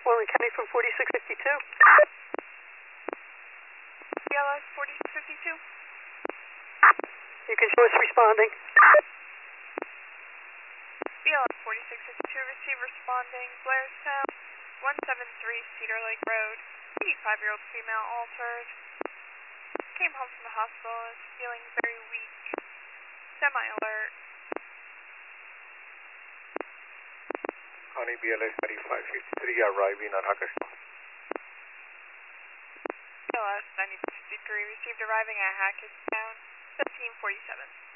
Warren County from 4652. BLS 4652. You can show us responding. BLS 4652, receive responding, Blairstown, 173 Cedar Lake Road, 85-year-old female altered. Came home from the hospital and is feeling very weak. Semi-alert. County BLS 9553 arriving at Hackettstown. BLS 9253, received arriving at Hackettstown, 1547.